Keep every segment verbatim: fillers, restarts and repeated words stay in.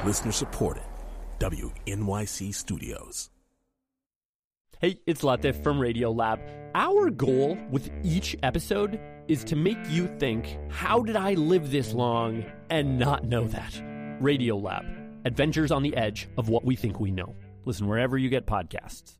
Listener supported. W N Y C Studios. Hey, it's Latif from Radiolab. Our goal with each episode is to make you think, how did I live this long and not know that? Radiolab, adventures on the edge of what we think we know. Listen wherever you get podcasts.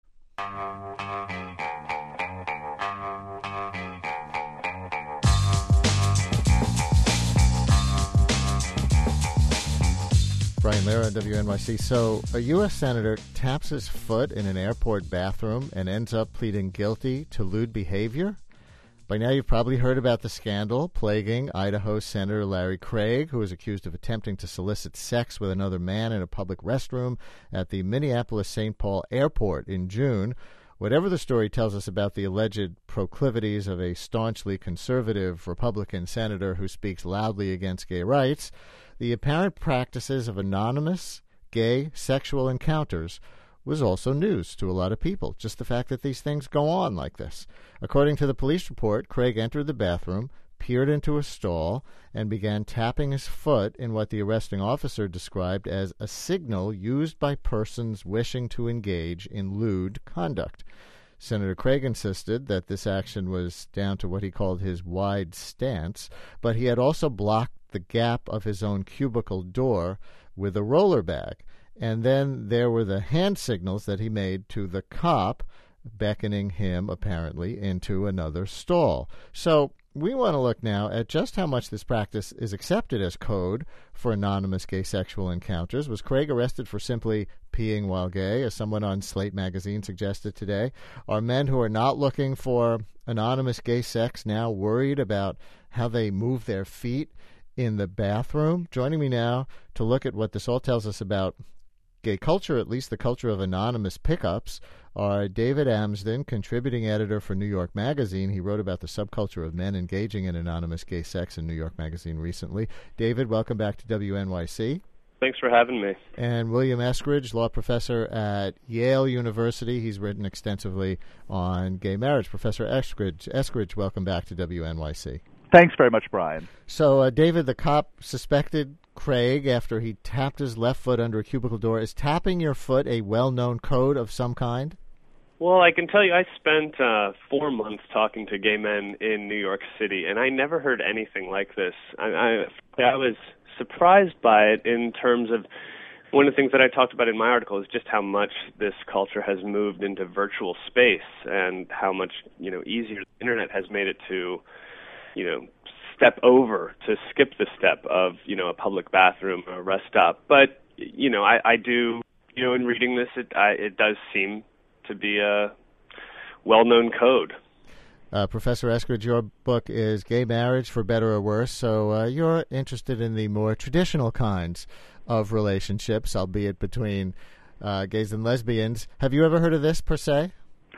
Brian Lehrer, W N Y C. So a U S senator taps his foot in an airport bathroom and ends up pleading guilty to lewd behavior. By now you've probably heard about the scandal plaguing Idaho Senator Larry Craig, who is accused of attempting to solicit sex with another man in a public restroom at the Minneapolis-Saint Paul Airport in June. Whatever the story tells us about the alleged proclivities of a staunchly conservative Republican senator who speaks loudly against gay rights, the apparent practices of anonymous gay sexual encounters was also news to a lot of people, just the fact that these things go on like this. According to the police report, Craig entered the bathroom, peered into a stall, and began tapping his foot in what the arresting officer described as a signal used by persons wishing to engage in lewd conduct. Senator Craig insisted that this action was down to what he called his wide stance, but he had also blocked the gap of his own cubicle door with a roller bag. And then there were the hand signals that he made to the cop, beckoning him, apparently, into another stall. So we want to look now at just how much this practice is accepted as code for anonymous gay sexual encounters. Was Craig arrested for simply peeing while gay, as someone on Slate magazine suggested today? Are men who are not looking for anonymous gay sex now worried about how they move their feet in the bathroom? Joining me now to look at what this all tells us about gay culture, at least the culture of anonymous pickups, are David Amsden, contributing editor for New York Magazine. He wrote about the subculture of men engaging in anonymous gay sex in New York Magazine recently. David, welcome back to W N Y C. Thanks for having me. And William Eskridge, law professor at Yale University. He's written extensively on gay marriage. Professor Eskridge, Eskridge, welcome back to W N Y C. Thanks very much, Brian. So, uh, David, the cop suspected Craig after he tapped his left foot under a cubicle door. Is tapping your foot a well-known code of some kind? Well, I can tell you I spent uh, four months talking to gay men in New York City, and I never heard anything like this. I, I, I was surprised by it in terms of one of the things that I talked about in my article is just how much this culture has moved into virtual space and how much, you know, easier the internet has made it to, you know, step over, to skip the step of, you know, a public bathroom or a rest stop. But, you know, I, I do, you know, in reading this, it, I, it does seem to be a well-known code. Uh, Professor Eskridge, your book is Gay Marriage, for Better or Worse, so uh, you're interested in the more traditional kinds of relationships, albeit between uh, gays and lesbians. Have you ever heard of this, per se?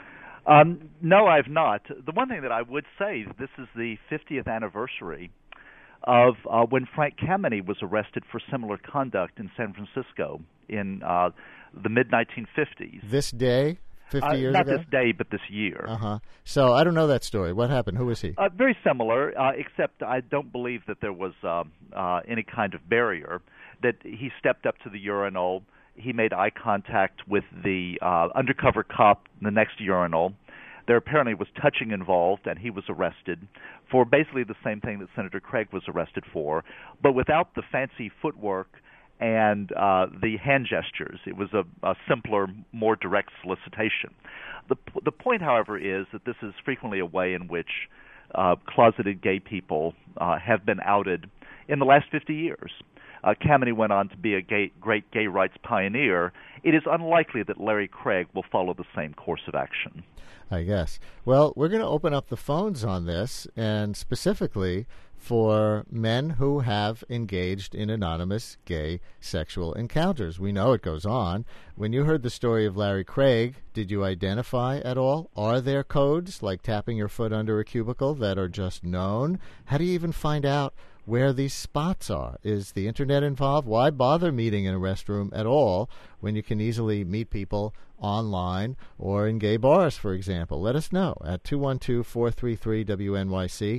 Um, no, I've not. The one thing that I would say is this is the fiftieth anniversary of uh, when Frank Kameny was arrested for similar conduct in San Francisco in uh, the mid nineteen fifties. This day, fifty uh, years not ago? Not this day, but this year. Uh-huh. So I don't know that story. What happened? Who was he? Uh, very similar, uh, except I don't believe that there was uh, uh, any kind of barrier, that he stepped up to the urinal. He made eye contact with the uh, undercover cop in the next urinal. There apparently was touching involved, and he was arrested for basically the same thing that Senator Craig was arrested for, but without the fancy footwork and uh, the hand gestures. It was a, a simpler, more direct solicitation. The, the point, however, is that this is frequently a way in which uh, closeted gay people uh, have been outed in the last fifty years. Uh, Kameny went on to be a gay, great gay rights pioneer. It is unlikely that Larry Craig will follow the same course of action. I guess. Well, we're going to open up the phones on this, and specifically for men who have engaged in anonymous gay sexual encounters. We know it goes on. When you heard the story of Larry Craig, did you identify at all? Are there codes, like tapping your foot under a cubicle, that are just known? How do you even find out where these spots are? Is the internet involved? Why bother meeting in a restroom at all when you can easily meet people online or in gay bars, for example? Let us know at two one two, four three three, W N Y C,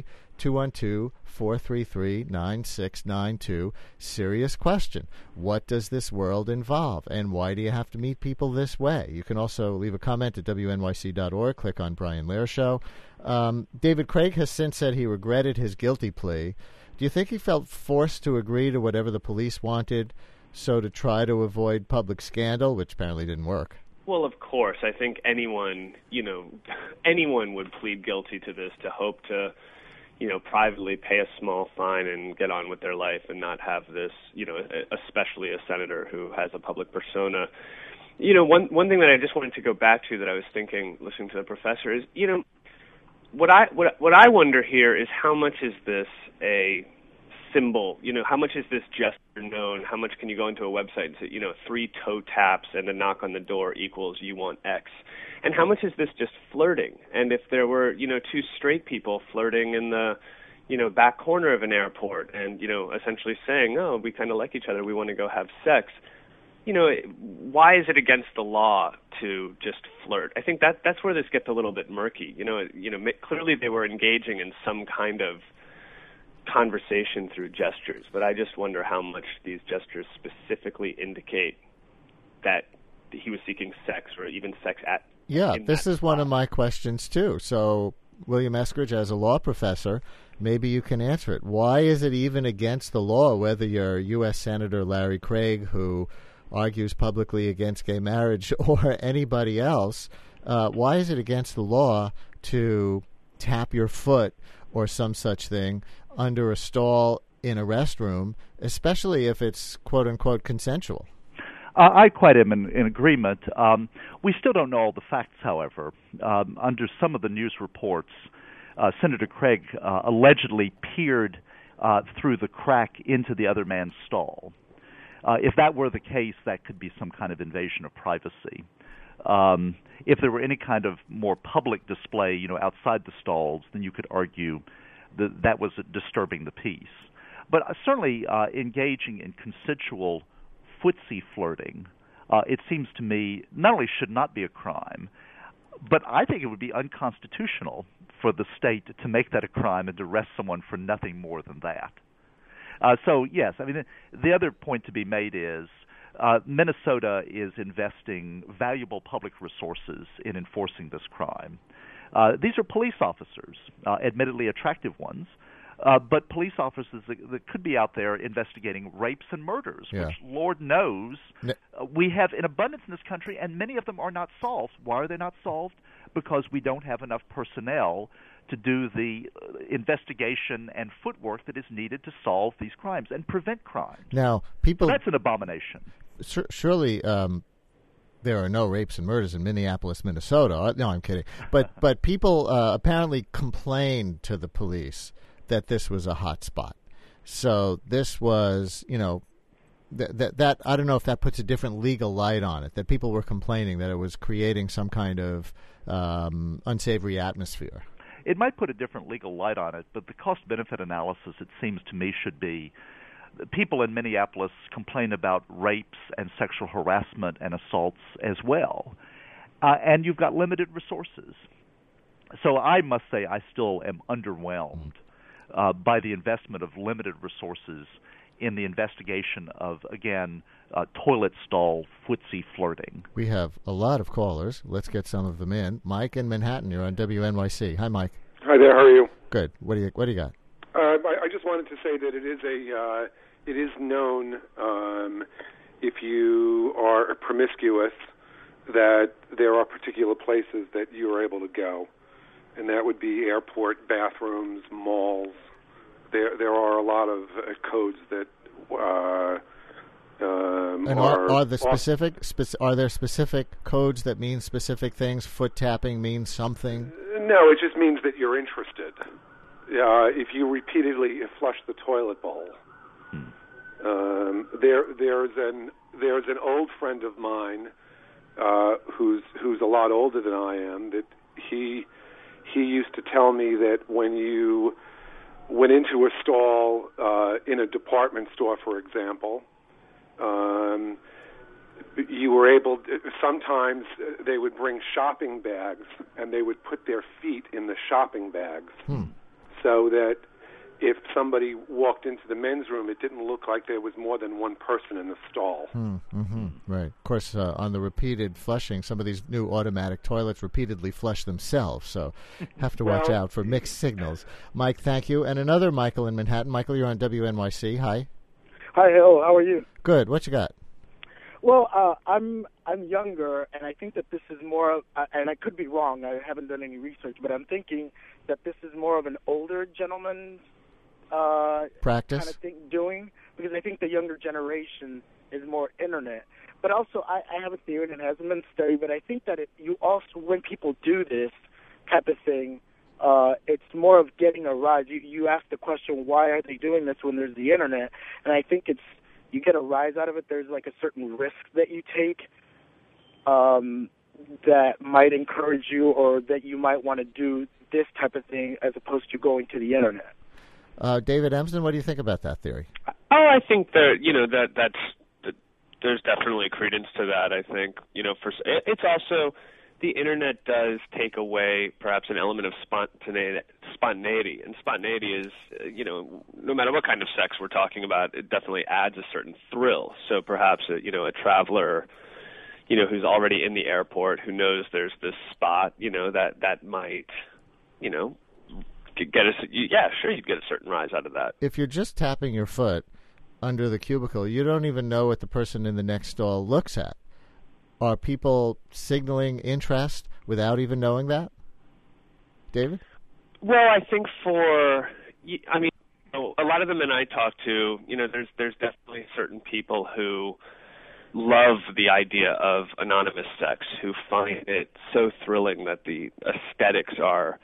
two one two, four three three, nine six nine two. Serious question. What does this world involve, and why do you have to meet people this way? You can also leave a comment at W N Y C dot org. Click on Brian Lehrer Show. Um, David Craig has since said he regretted his guilty plea. Do you think he felt forced to agree to whatever the police wanted, so to try to avoid public scandal, which apparently didn't work? Well, of course. I think anyone, you know, anyone would plead guilty to this to hope to, you know, privately pay a small fine and get on with their life and not have this, you know, especially a senator who has a public persona. You know, one one thing that I just wanted to go back to that I was thinking, listening to the professor, is, you know, what I what what I wonder here is how much is this a symbol? You know, how much is this gesture known? How much can you go into a website and say, you know, three toe taps and a knock on the door equals you want X? And how much is this just flirting? And if there were, you know, two straight people flirting in the, you know, back corner of an airport and, you know, essentially saying, oh, we kind of like each other, we want to go have sex, you know, why is it against the law to just flirt? I think that that's where this gets a little bit murky. You know, you know, clearly they were engaging in some kind of conversation through gestures, but I just wonder how much these gestures specifically indicate that he was seeking sex or even sex at. Yeah, this is spot. one of my questions too. So, William Eskridge, as a law professor, maybe you can answer it. Why is it even against the law, whether you're U S Senator Larry Craig, who argues publicly against gay marriage, or anybody else, uh, why is it against the law to tap your foot or some such thing under a stall in a restroom, especially if it's quote-unquote consensual? Uh, I quite am in, in agreement. Um, we still don't know all the facts, however. Um, under some of the news reports, uh, Senator Craig uh, allegedly peered uh, through the crack into the other man's stall. Uh, if that were the case, that could be some kind of invasion of privacy. Um, if there were any kind of more public display, you know, outside the stalls, then you could argue that that was disturbing the peace. But uh, certainly uh, engaging in consensual footsie flirting, uh, it seems to me, not only should not be a crime, but I think it would be unconstitutional for the state to make that a crime and to arrest someone for nothing more than that. Uh, so, yes, I mean, the, the other point to be made is uh, Minnesota is investing valuable public resources in enforcing this crime. Uh, these are police officers, uh, admittedly attractive ones, uh, but police officers that, that could be out there investigating rapes and murders, yeah. which, Lord knows, no. uh, we have in abundance in this country, and many of them are not solved. Why are they not solved? Because we don't have enough personnel to do the uh, investigation and footwork that is needed to solve these crimes and prevent crimes. Now, people... So that's an abomination. Sur- surely... Um there are no rapes and murders in Minneapolis, Minnesota. No, I'm kidding. But but people uh, apparently complained to the police that this was a hot spot. So this was, you know, that that that I don't know if that puts a different legal light on it. That people were complaining that it was creating some kind of um, unsavory atmosphere. It might put a different legal light on it, but the cost-benefit analysis, it seems to me, should be people in Minneapolis complain about rapes and sexual harassment and assaults as well. Uh, and you've got limited resources. So I must say I still am underwhelmed uh, by the investment of limited resources in the investigation of, again, uh, toilet stall footsie flirting. We have a lot of callers. Let's get some of them in. Mike in Manhattan, you're on W N Y C. Hi, Mike. Hi there. How are you? Good. What do you What do you got? Uh, I, I just wanted to say that it is a uh, it is known um, if you are promiscuous that there are particular places that you are able to go, and that would be airport bathrooms, malls. There there are a lot of uh, codes that uh, um, and are, are, are the specific speci- are there specific codes that mean specific things? Foot tapping means something? No, it just means that you're interested. Uh, if you repeatedly flush the toilet bowl, um, there there's an there's an old friend of mine uh, who's who's a lot older than I am. That he he used to tell me that when you went into a stall uh, in a department store, for example, um, you were able to, sometimes they would bring shopping bags and they would put their feet in the shopping bags. Hmm. So that if somebody walked into the men's room, it didn't look like there was more than one person in the stall. Hmm, mm-hmm, right. Of course, uh, on the repeated flushing, some of these new automatic toilets repeatedly flush themselves, so have to watch well, out for mixed signals. Mike, thank you. And another Michael in Manhattan. Michael, you're on W N Y C. Hi. Hi, hello. How are you? Good. What you got? Well, uh, I'm I'm younger, and I think that this is more of, uh, and I could be wrong. I haven't done any research, but I'm thinking that this is more of an older gentleman's uh, practice kind of thing doing, because I think the younger generation is more internet. But also, I, I have a theory, and it hasn't been studied, but I think that it, you also, when people do this type of thing, uh, it's more of getting a rise. You, you ask the question, why are they doing this when there's the internet? And I think it's, you get a rise out of it. There's like a certain risk that you take um, that might encourage you, or that you might want to do this type of thing as opposed to going to the internet. Uh, David Emsden, what do you think about that theory? Oh, I think that you know that that's that there's definitely credence to that. I think you know for it's also the internet does take away perhaps an element of spontaneity, spontaneity, and spontaneity is uh, you know no matter what kind of sex we're talking about, it definitely adds a certain thrill. So perhaps a, you know a traveler, you know who's already in the airport, who knows there's this spot, you know that that might, you know. Get a, yeah, sure, you'd get a certain rise out of that. If you're just tapping your foot under the cubicle, you don't even know what the person in the next stall looks at. Are people signaling interest without even knowing that? David? Well, I think for, I mean, a lot of the men I talk to, you know, there's there's definitely certain people who love the idea of anonymous sex, who find it so thrilling that the aesthetics are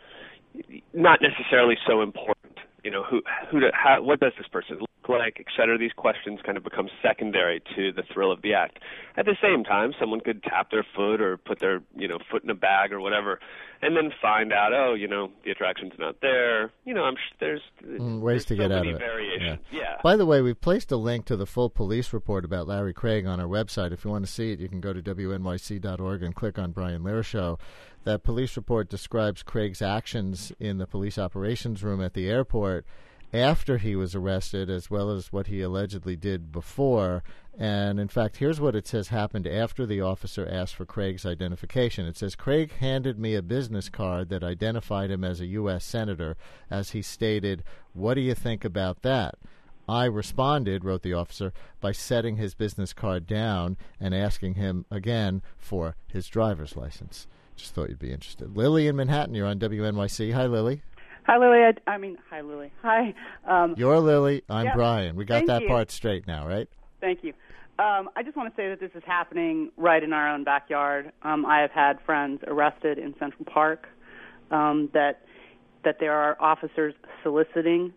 not necessarily so important. You know, who, who, how, what does this person look like, et cetera. These questions kind of become secondary to the thrill of the act. At the same time, someone could tap their foot or put their, you know, foot in a bag or whatever, and then find out, oh, you know, the attraction's not there. You know, I'm there's mm, ways there's to so get out many of it. Variations. Yeah. yeah. By the way, we've placed a link to the full police report about Larry Craig on our website. If you want to see it, you can go to W N Y C dot org and click on Brian Lehrer Show. That police report describes Craig's actions in the police operations room at the airport after he was arrested, as well as what he allegedly did before. And, in fact, here's what it says happened after the officer asked for Craig's identification. It says, Craig handed me a business card that identified him as a U S senator, as he stated, "What do you think about that?" I responded, wrote the officer, by setting his business card down and asking him again for his driver's license. Just thought you'd be interested. Lily in Manhattan, you're on W N Y C. Hi, Lily. Hi, Lily. I, I mean, hi, Lily. Hi. Um, You're Lily. I'm yeah, Brian. We got that you. part straight now, right? Thank you. Um, I just want to say that this is happening right in our own backyard. Um, I have had friends arrested in Central Park, um, that that there are officers soliciting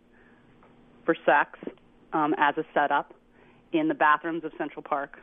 for sex um, as a setup in the bathrooms of Central Park,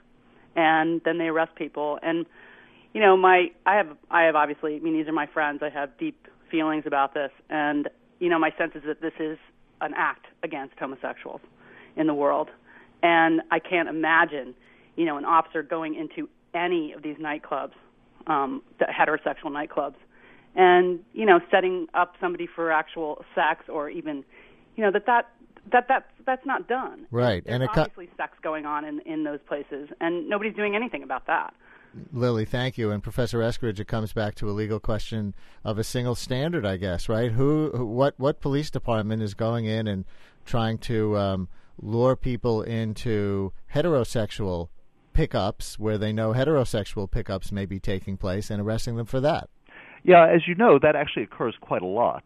and then they arrest people. And you know, my I have I have obviously. I mean, these are my friends. I have deep feelings about this, and you know, my sense is that this is an act against homosexuals in the world. And I can't imagine, you know, an officer going into any of these nightclubs, um, the heterosexual nightclubs, and, you know, setting up somebody for actual sex, or even, you know, that that, that that's, that's not done. Right. There's and it obviously co- sex going on in, in those places, and nobody's doing anything about that. Lily, thank you. And Professor Eskridge, it comes back to a legal question of a single standard, I guess, right? Who, who what, what police department is going in and trying to um, lure people into heterosexual pickups where they know heterosexual pickups may be taking place and arresting them for that? Yeah, as you know, that actually occurs quite a lot.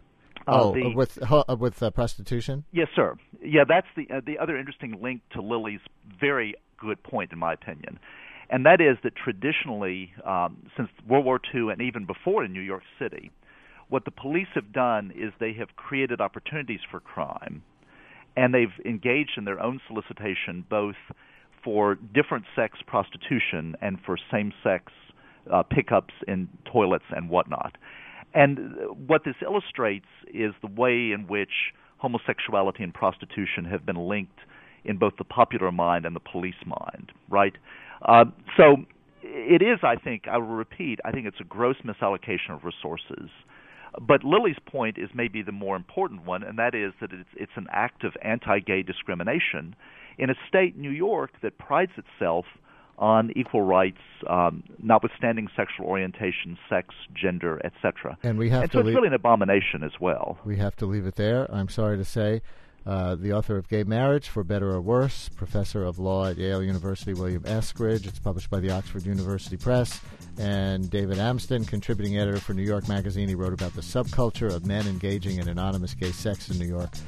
Oh, uh, the, with uh, with uh, prostitution? Yes, sir. Yeah, that's the uh, the other interesting link to Lily's very good point, in my opinion. And that is that traditionally, um, since World War Two and even before in New York City, what the police have done is they have created opportunities for crime, and they've engaged in their own solicitation both for different sex prostitution and for same-sex uh, pickups in toilets and whatnot. And what this illustrates is the way in which homosexuality and prostitution have been linked in both the popular mind and the police mind, right? Uh, so it is, I think, I will repeat, I think it's a gross misallocation of resources But Lily's point is maybe the more important one, and that is that it's, it's an act of anti-gay discrimination in a state, New York, that prides itself on equal rights, um, notwithstanding sexual orientation, sex, gender, et cetera. And we have and to so it's leave, really an abomination as well. We have to leave it there. I'm sorry to say. Uh, the author of Gay Marriage, For Better or Worse, professor of law at Yale University, William Eskridge. It's published by the Oxford University Press. And David Amsden, contributing editor for New York Magazine. He wrote about the subculture of men engaging in anonymous gay sex in New York.